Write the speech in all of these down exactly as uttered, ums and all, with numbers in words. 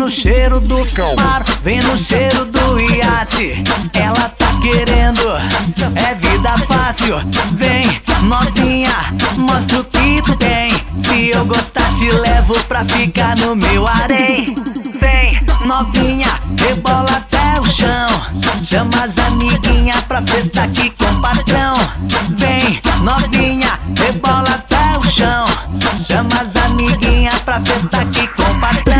no cheiro do Camaro, vem no cheiro do iate. Ela tá querendo, é vida fácil. Vem, novinha, mostra o que tu tem. Se eu gostar te levo pra ficar no meu harém. Vem, novinha, rebola até o chão. Chama as amiguinhas pra festa aqui com o patrão. Vem, novinha, rebola até o chão. Chama as amiguinhas pra festa aqui com o patrão.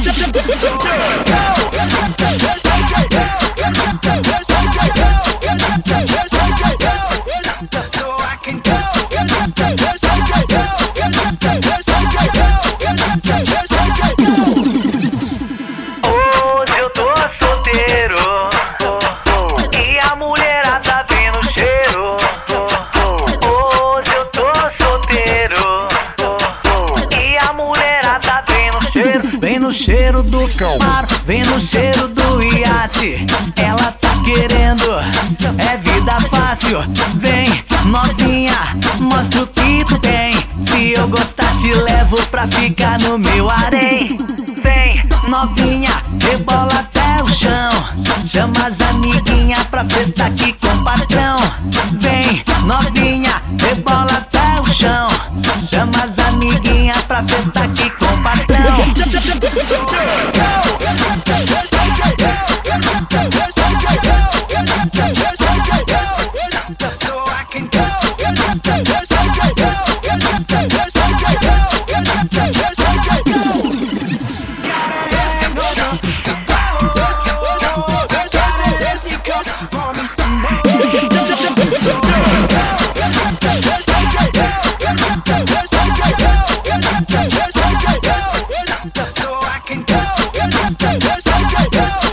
Hoje eu tô solteiro e a mulherada vem no cheiro. Hoje eu tô solteiro e a mulherada vem no cheiro. Vem no cheiro do Camaro, vem no cheiro do iate. Ela tá querendo, é vida fácil. Vem, novinha, mostra o que tu tem. Se eu gostar te levo pra ficar no meu harém. Vem, novinha, rebola até o chão. Chama as amiguinhas pra festa aqui com o patrão. Vem, novinha, rebola até o chão. Chama as amiguinhas pra festa aqui com o patrão.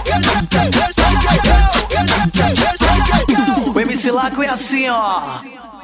O M C Laco é assim, ó.